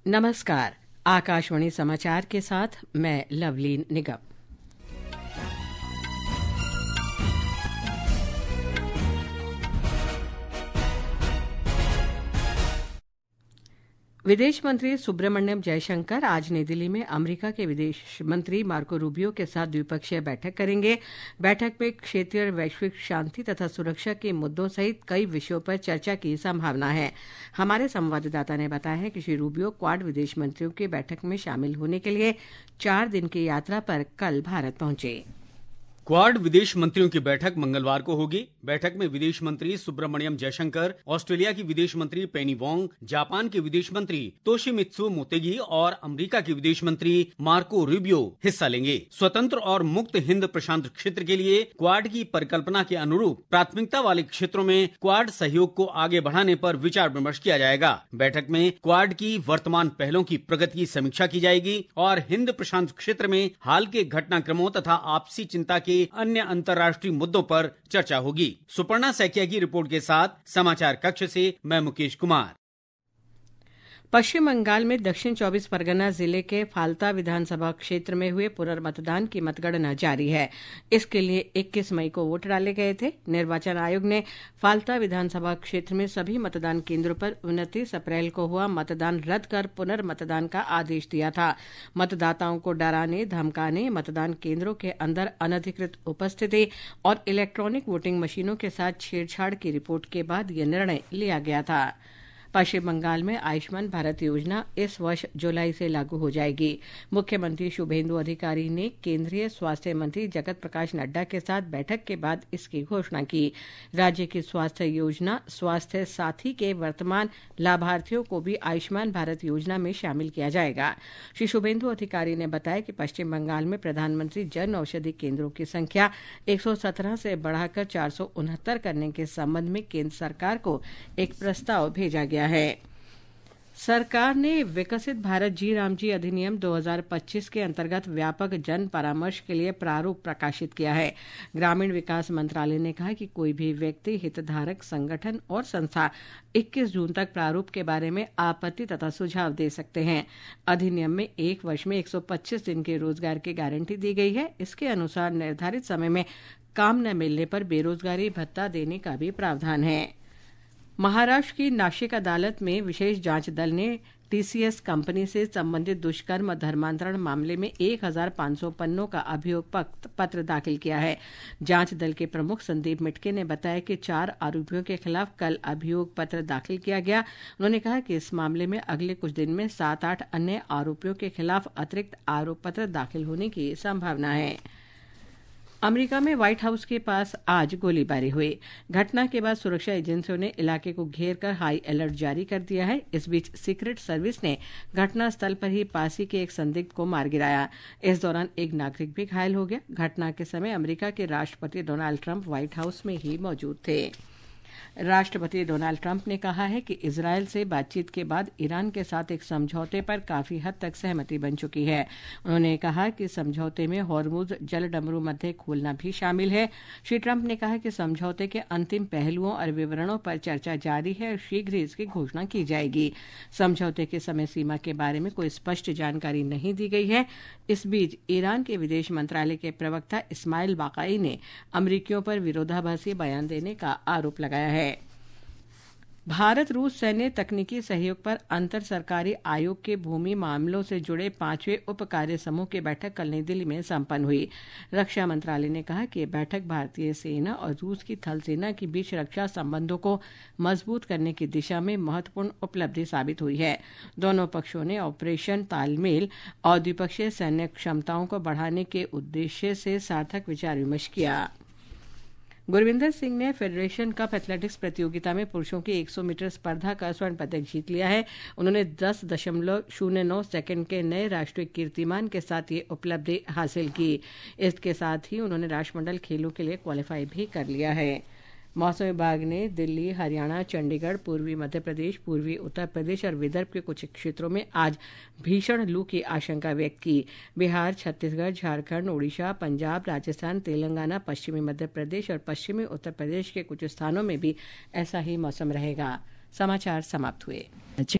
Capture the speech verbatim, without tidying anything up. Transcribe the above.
नमस्कार। आकाशवाणी समाचार के साथ मैं लवलीन निगम। विदेश मंत्री सुब्रमण्यम जयशंकर आज नई दिल्ली में अमेरिका के विदेश मंत्री मार्को रूबियो के साथ द्विपक्षीय बैठक करेंगे। बैठक में क्षेत्रीय और वैश्विक शांति तथा सुरक्षा के मुद्दों सहित कई विषयों पर चर्चा की संभावना है। हमारे संवाददाता ने बताया है कि श्री रूबियो क्वाड विदेश मंत्रियों की बैठक में शामिल होने के लिए चार दिन की यात्रा पर कल भारत पहुंचे। क्वाड विदेश मंत्रियों की बैठक मंगलवार को होगी। बैठक में विदेश मंत्री सुब्रमण्यम जयशंकर, ऑस्ट्रेलिया की विदेश मंत्री पेनी वोंग, जापान के विदेश मंत्री तोशिमित्सु मोतेगी और अमेरिका के विदेश मंत्री मार्को रूबियो हिस्सा लेंगे। स्वतंत्र और मुक्त हिंद प्रशांत क्षेत्र के लिए क्वाड की परिकल्पना के अनुरूप प्राथमिकता वाले क्षेत्रों में क्वाड सहयोग को आगे बढ़ाने पर विचार विमर्श किया जाएगा। बैठक में क्वाड की वर्तमान पहलों की प्रगति की समीक्षा की जाएगी और हिंद प्रशांत क्षेत्र में हाल के घटनाक्रमों तथा आपसी चिंता के अन्य अंतर्राष्ट्रीय मुद्दों पर चर्चा होगी। सुपर्णा सैकिया की रिपोर्ट के साथ समाचार कक्ष से मैं मुकेश कुमार। पश्चिम बंगाल में दक्षिण चौबीस परगना जिले के फाल्ता विधानसभा क्षेत्र में हुए पुनर्मतदान की मतगणना जारी है। इसके लिए इक्कीस मई को वोट डाले गए थे। निर्वाचन आयोग ने फाल्ता विधानसभा क्षेत्र में सभी मतदान केंद्रों पर उनतीस अप्रैल को हुआ मतदान रद्द कर पुनर्मतदान का आदेश दिया था। मतदाताओं को डराने, धमकाने, मतदान केंद्रों के अंदर अनधिकृत उपस्थिति और इलेक्ट्रॉनिक वोटिंग मशीनों के साथ छेड़छाड़ की रिपोर्ट के बाद यह निर्णय लिया गया था। पश्चिम बंगाल में आयुष्मान भारत योजना इस वर्ष जुलाई से लागू हो जाएगी। मुख्यमंत्री शुभेंदु अधिकारी ने केंद्रीय स्वास्थ्य मंत्री जगत प्रकाश नड्डा के साथ बैठक के बाद इसकी घोषणा की। राज्य की स्वास्थ्य योजना स्वास्थ्य साथी के वर्तमान लाभार्थियों को भी आयुष्मान भारत योजना में शामिल किया जाएगा। श्री शुभेंदु अधिकारी ने बताया कि पश्चिम बंगाल में प्रधानमंत्री जन औषधि केंद्रों की संख्या एक सौ सत्रह से बढ़ाकर चार सौ उनहत्तर करने के संबंध में केंद्र सरकार को एक प्रस्ताव भेजा गया है। सरकार ने विकसित भारत जी राम जी अधिनियम दो हज़ार पच्चीस के अंतर्गत व्यापक जन परामर्श के लिए प्रारूप प्रकाशित किया है। ग्रामीण विकास मंत्रालय ने कहा कि कोई भी व्यक्ति, हितधारक संगठन और संस्था इक्कीस जून तक प्रारूप के बारे में आपत्ति तथा सुझाव दे सकते हैं। अधिनियम में एक वर्ष में एक सौ पच्चीस दिन के रोजगार की गारंटी दी गई है। इसके अनुसार निर्धारित समय में काम न मिलने पर बेरोजगारी भत्ता देने का भी प्रावधान है। महाराष्ट्र की नाशिक अदालत में विशेष जांच दल ने टीसीएस कंपनी से संबंधित दुष्कर्म और धर्मांतरण मामले में एक हज़ार पाँच सौ पन्नों का अभियोग पत्र दाखिल किया है। जांच दल के प्रमुख संदीप मिटके ने बताया कि चार आरोपियों के खिलाफ कल अभियोग पत्र दाखिल किया गया। उन्होंने कहा कि इस मामले में अगले कुछ दिन में सात आठ अन्य आरोपियों के खिलाफ अतिरिक्त आरोप पत्र दाखिल होने की संभावना है। अमेरिका में व्हाइट हाउस के पास आज गोलीबारी हुई। घटना के बाद सुरक्षा एजेंसियों ने इलाके को घेर कर हाई अलर्ट जारी कर दिया है। इस बीच सीक्रेट सर्विस ने घटनास्थल पर ही पासी के एक संदिग्ध को मार गिराया। इस दौरान एक नागरिक भी घायल हो गया। घटना के समय अमेरिका के राष्ट्रपति डोनाल्ड ट्रंप व्हाइट हाउस में ही मौजूद थे। राष्ट्रपति डोनाल्ड ट्रंप ने कहा है कि इजरायल से बातचीत के बाद ईरान के साथ एक समझौते पर काफी हद तक सहमति बन चुकी है। उन्होंने कहा कि समझौते में हॉर्मुज जलडमरू मध्य खोलना भी शामिल है। श्री ट्रंप ने कहा कि समझौते के अंतिम पहलुओं और विवरणों पर चर्चा जारी है और शीघ्र ही इसकी घोषणा की जाएगी। समझौते की समय सीमा के बारे में कोई स्पष्ट जानकारी नहीं दी गई है। इस बीच ईरान के विदेश मंत्रालय के प्रवक्ता इस्माइल बाकाई ने अमरीकियों पर विरोधाभासी बयान देने का आरोप लगाया है। भारत रूस सैन्य तकनीकी सहयोग पर अंतर सरकारी आयोग के भूमि मामलों से जुड़े पांचवें उप कार्य समूह की बैठक कल नई दिल्ली में संपन्न हुई। रक्षा मंत्रालय ने कहा कि यह बैठक भारतीय सेना और रूस की थल सेना के बीच रक्षा संबंधों को मजबूत करने की दिशा में महत्वपूर्ण उपलब्धि साबित हुई है। दोनों पक्षों ने ऑपरेशन तालमेल और द्विपक्षीय सैन्य क्षमताओं को बढ़ाने के उद्देश्य से सार्थक विचार विमर्श किया। गुरविंदर सिंह ने फेडरेशन कप एथलेटिक्स प्रतियोगिता में पुरुषों की सौ मीटर स्पर्धा का स्वर्ण पदक जीत लिया है। उन्होंने दस दशमलव शून्य नौ सेकंड के नए राष्ट्रीय कीर्तिमान के साथ ये उपलब्धि हासिल की। इसके साथ ही उन्होंने राष्ट्रमंडल खेलों के लिए क्वालिफाई भी कर लिया है। मौसम विभाग ने दिल्ली, हरियाणा, चंडीगढ़, पूर्वी मध्य प्रदेश, पूर्वी उत्तर प्रदेश और विदर्भ के कुछ क्षेत्रों में आज भीषण लू की आशंका व्यक्त की। बिहार, छत्तीसगढ़, झारखंड, ओडिशा, पंजाब, राजस्थान, तेलंगाना, पश्चिमी मध्य प्रदेश और पश्चिमी उत्तर प्रदेश के कुछ स्थानों में भी ऐसा ही मौसम रहेगा। समाचार समाप्त हुए।